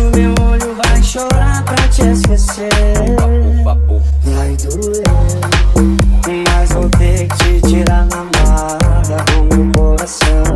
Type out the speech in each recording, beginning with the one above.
o meu olho vai chorar pra te esquecer. Vai doer, mas vou ter que te tirar na marra do meu coração.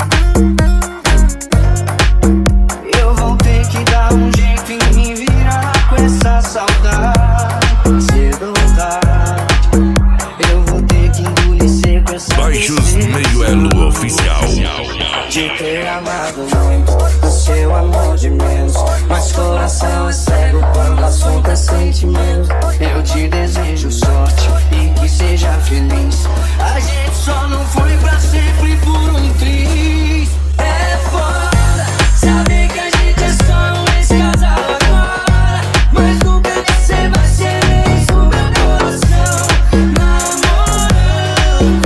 Eu vou ter que dar um jeito em me virar com essa saudade, cedo ou tarde. Eu vou ter que engolir seco essa Baixos Meio Elo Oficial. de ter amado muito, o seu amor de menos. Mas coração é cego quando o assunto é sentimento. Eu te desejo sorte e que seja feliz. A gente só não foi pra sempre por um triz. É foda saber que a gente é só um ex-casal agora, mas nunca você vai ser ex no meu coração. Namorando,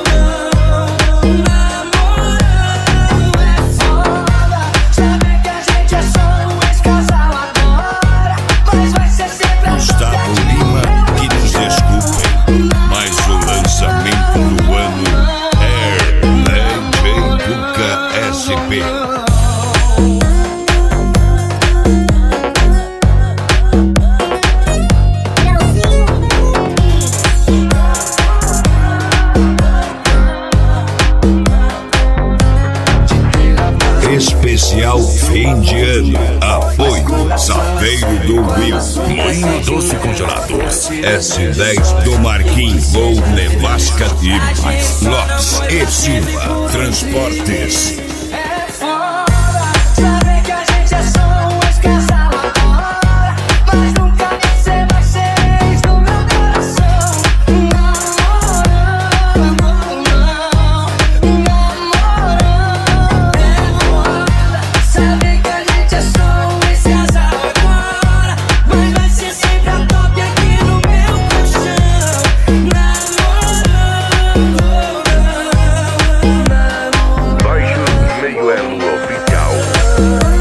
é foda saber que a gente é só um ex-casal agora, mas vai ser sempre a Gustavo Lima, que nos desculpem, mas o lançamento do ano é DJ Duca SP. Especial fim de ano. Apoio Saveiro do Will, Moinho Doce Congelados, S10 do Marquinhos, Gol Nevasca e mais Lopes e Silva Transportes. É foda saber que a gente é só um ex-casal agora, mas nunca você vai ser ex no meu coração. É foda saber que a gente é só um ex-casal agora, mas vai ser sempre a top aqui no meu colchão. Baixos Meio Elo Oficial.